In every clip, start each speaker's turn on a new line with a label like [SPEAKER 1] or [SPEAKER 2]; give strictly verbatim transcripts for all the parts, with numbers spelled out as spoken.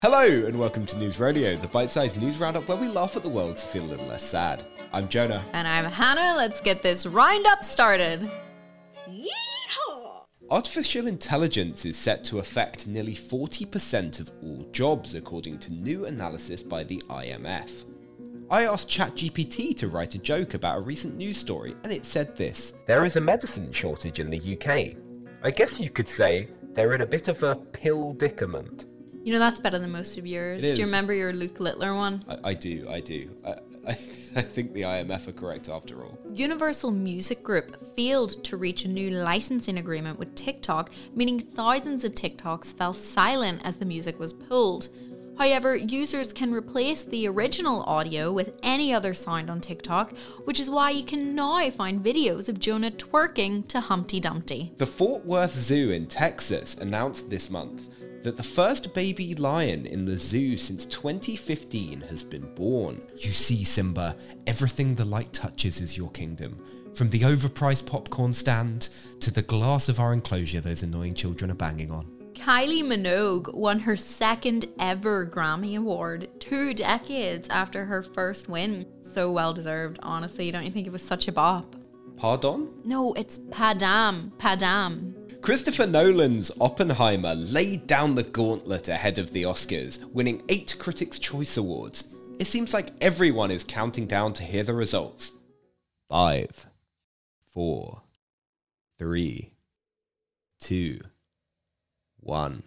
[SPEAKER 1] Hello and welcome to News Radio, the bite-sized news roundup where we laugh at the world to feel a little less sad. I'm Jonah.
[SPEAKER 2] And I'm Hannah. Let's get this roundup started.
[SPEAKER 3] Yeehaw!
[SPEAKER 1] Artificial intelligence is set to affect nearly forty percent of all jobs, according to new analysis by the I M F. I asked ChatGPT to write a joke about a recent news story, and it said this: there is a medicine shortage in the U K. I guess you could say they're in a bit of a pill-dicament.
[SPEAKER 2] You know, that's better than most of yours.
[SPEAKER 1] It
[SPEAKER 2] Do you
[SPEAKER 1] is.
[SPEAKER 2] remember your Luke Littler one?
[SPEAKER 1] I, I do, I do. I, I, I think the I M F are correct after all.
[SPEAKER 2] Universal Music Group failed to reach a new licensing agreement with TikTok, meaning thousands of TikToks fell silent as the music was pulled. However, users can replace the original audio with any other sound on TikTok, which is why you can now find videos of Jonah twerking to Humpty Dumpty.
[SPEAKER 1] The Fort Worth Zoo in Texas announced this month that the first baby lion in the zoo since twenty fifteen has been born. You see, Simba, everything the light touches is your kingdom. From the overpriced popcorn stand to the glass of our enclosure those annoying children are banging on.
[SPEAKER 2] Kylie Minogue won her second ever Grammy Award two decades after her first win. So well deserved, honestly. Don't you think it was such a bop?
[SPEAKER 1] Pardon?
[SPEAKER 2] No, it's Padam. Padam.
[SPEAKER 1] Christopher Nolan's Oppenheimer laid down the gauntlet ahead of the Oscars, winning eight Critics' Choice Awards. It seems like everyone is counting down to hear the results. Five, four, three, two, one.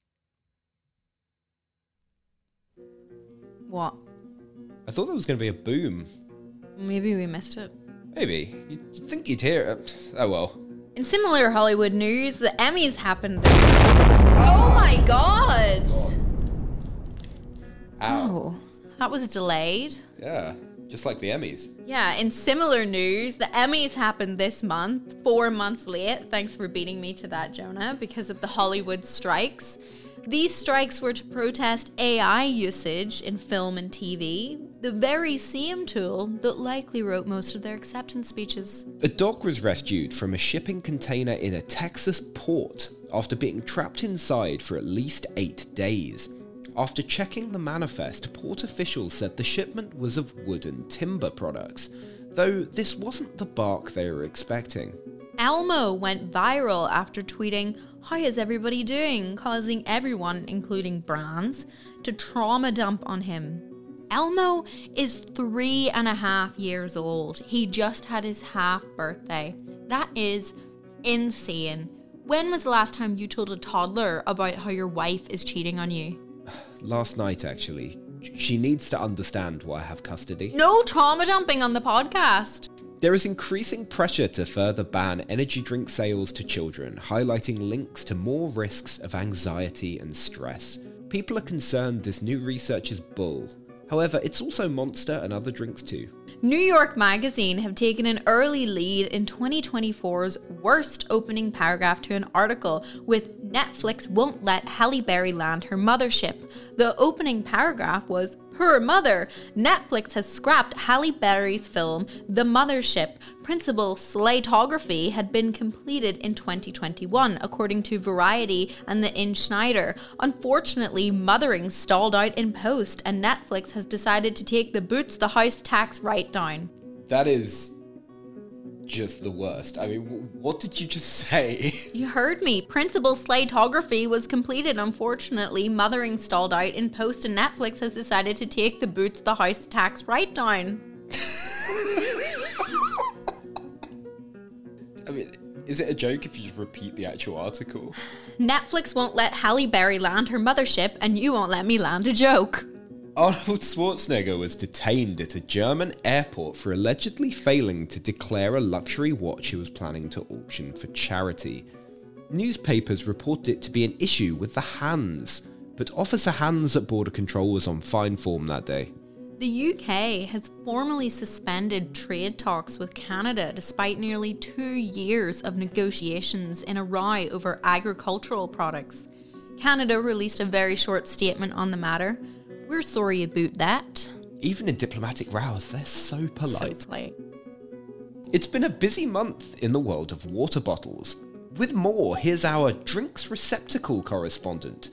[SPEAKER 2] What?
[SPEAKER 1] I thought there was going to be a boom.
[SPEAKER 2] Maybe we missed it.
[SPEAKER 1] Maybe. You'd think you'd hear it. Oh well.
[SPEAKER 2] In similar Hollywood news, the Emmys happened this Oh my god!
[SPEAKER 1] Ow.
[SPEAKER 2] Oh, that was delayed.
[SPEAKER 1] Yeah, just like the Emmys.
[SPEAKER 2] Yeah, in similar news, the Emmys happened this month, four months late. Thanks for beating me to that, Jonah, because of the Hollywood strikes. These strikes were to protest A I usage in film and T V, the very same tool that likely wrote most of their acceptance speeches.
[SPEAKER 1] A dog was rescued from a shipping container in a Texas port after being trapped inside for at least eight days. After checking the manifest, port officials said the shipment was of wood and timber products, though this wasn't the bark they were expecting.
[SPEAKER 2] Elmo went viral after tweeting, "How is everybody doing?" causing everyone, including brands, to trauma dump on him. Elmo is three and a half years old. He just had his half birthday. That is insane. When was the last time you told a toddler about how your wife is cheating on you?
[SPEAKER 1] Last night, actually. She needs to understand why I have custody.
[SPEAKER 2] No trauma dumping on the podcast.
[SPEAKER 1] There is increasing pressure to further ban energy drink sales to children, highlighting links to more risks of anxiety and stress. People are concerned this new research is bull. However, it's also Monster and other drinks too.
[SPEAKER 2] New York Magazine have taken an early lead in twenty twenty-four's worst opening paragraph to an article with "Netflix won't let Halle Berry land her mothership." The opening paragraph was, "Her mother. Netflix has scrapped Halle Berry's film, The Mothership. Principal slatography had been completed in twenty twenty-one, according to Variety and the In Schneider. Unfortunately, mothering stalled out in post, and Netflix has decided to take the boots the house tax right down."
[SPEAKER 1] That is just the worst. I mean, w- what did you just say?
[SPEAKER 2] You heard me. Principal slatography was completed. Unfortunately, mothering stalled out in post, and Netflix has decided to take the boots the house tax right down.
[SPEAKER 1] I mean, is it a joke if you just repeat the actual article?
[SPEAKER 2] Netflix won't let Halle Berry land her mothership, and you won't let me land a joke.
[SPEAKER 1] Arnold Schwarzenegger was detained at a German airport for allegedly failing to declare a luxury watch he was planning to auction for charity. Newspapers reported it to be an issue with the hands, but Officer Hans at Border Control was on fine form that day.
[SPEAKER 2] The U K has formally suspended trade talks with Canada despite nearly two years of negotiations in a row over agricultural products. Canada released a very short statement on the matter. "We're sorry about that."
[SPEAKER 1] Even in diplomatic rows, they're so polite.
[SPEAKER 2] So polite.
[SPEAKER 1] It's been a busy month in the world of water bottles. With more, here's our drinks receptacle correspondent.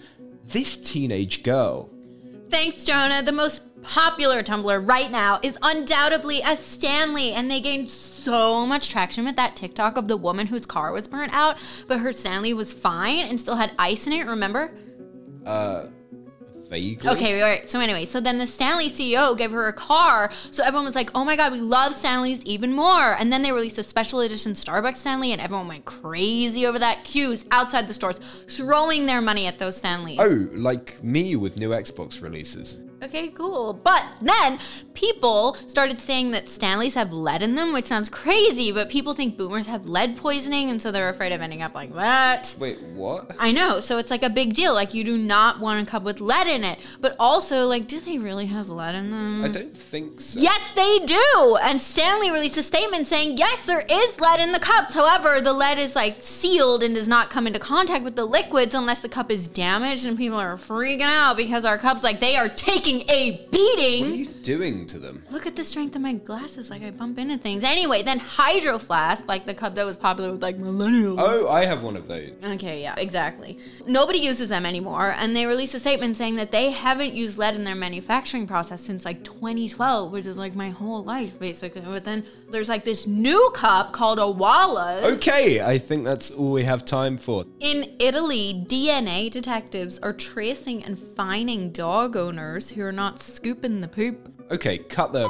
[SPEAKER 1] This teenage girl.
[SPEAKER 2] Thanks, Jonah. The most popular Tumblr right now is undoubtedly a Stanley, and they gained so much traction with that TikTok of the woman whose car was burnt out, but her Stanley was fine and still had ice in it, remember?
[SPEAKER 1] Uh... Vaguely.
[SPEAKER 2] Okay, right. So anyway, so then the Stanley C E O gave her a car, so everyone was like, oh my god, we love Stanleys even more. And then they released a special edition Starbucks Stanley, and everyone went crazy over that. Queues outside the stores, throwing their money at those Stanleys.
[SPEAKER 1] Oh, like me with new Xbox releases.
[SPEAKER 2] Okay, cool. But then people started saying that Stanleys have lead in them, which sounds crazy, but people think boomers have lead poisoning, and so they're afraid of ending up like that.
[SPEAKER 1] Wait, what?
[SPEAKER 2] I know, so it's like a big deal. Like, you do not want a cup with lead in it. But also, like, do they really have lead in them?
[SPEAKER 1] I don't think so.
[SPEAKER 2] Yes, they do! And Stanley released a statement saying, yes, there is lead in the cups. However, the lead is, like, sealed and does not come into contact with the liquids unless the cup is damaged, and people are freaking out because our cups, like, they are taking a beating.
[SPEAKER 1] What are you doing to them?
[SPEAKER 2] Look at the strength of my glasses, like I bump into things. Anyway, then Hydro Flask, like the cup that was popular with like millennials.
[SPEAKER 1] Oh, I have one of those.
[SPEAKER 2] Okay, yeah, exactly. Nobody uses them anymore, and they released a statement saying that they haven't used lead in their manufacturing process since like twenty twelve, which is like my whole life, basically. But then there's like this new cup called a Wallace.
[SPEAKER 1] Okay, I think that's all we have time for.
[SPEAKER 2] In Italy, D N A detectives are tracing and fining dog owners who are not scooping the poop.
[SPEAKER 1] Okay, cut the...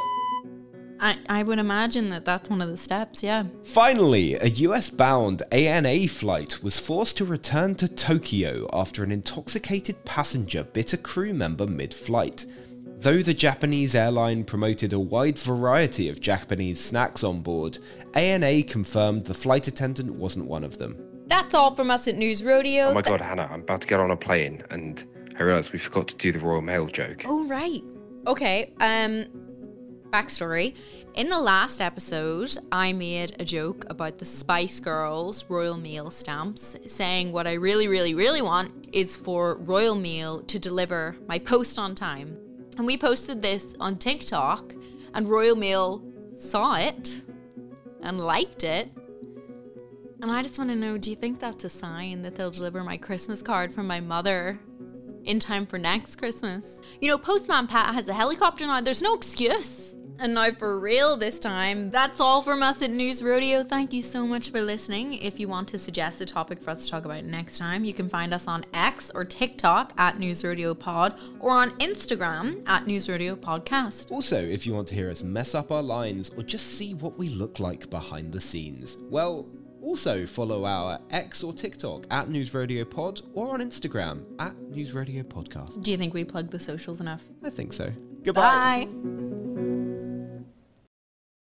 [SPEAKER 2] I, I would imagine that that's one of the steps, yeah.
[SPEAKER 1] Finally, a U S-bound A N A flight was forced to return to Tokyo after an intoxicated passenger bit a crew member mid-flight. Though the Japanese airline promoted a wide variety of Japanese snacks on board, A N A confirmed the flight attendant wasn't one of them.
[SPEAKER 2] That's all from us at News Rodeo.
[SPEAKER 4] Oh my god, Hannah, I'm about to get on a plane and I realised we forgot to do the Royal Mail joke.
[SPEAKER 2] Oh, right. Okay, um, backstory. In the last episode, I made a joke about the Spice Girls Royal Mail stamps, saying what I really, really, really want is for Royal Mail to deliver my post on time. And we posted this on TikTok, and Royal Mail saw it and liked it. And I just want to know, do you think that's a sign that they'll deliver my Christmas card from my mother in time for next Christmas? You know, Postman Pat has a helicopter now. There's no excuse. And now for real this time. That's all from us at News Rodeo. Thank you so much for listening. If you want to suggest a topic for us to talk about next time, you can find us on X or TikTok at News Rodeo Pod, or on Instagram at News Rodeo Podcast.
[SPEAKER 1] Also, if you want to hear us mess up our lines or just see what we look like behind the scenes, well, also follow our X or TikTok at News Rodeo Pod, or on Instagram at News Rodeo Podcast.
[SPEAKER 2] Do you think we plug the socials enough?
[SPEAKER 1] I think so. Goodbye.
[SPEAKER 2] Bye.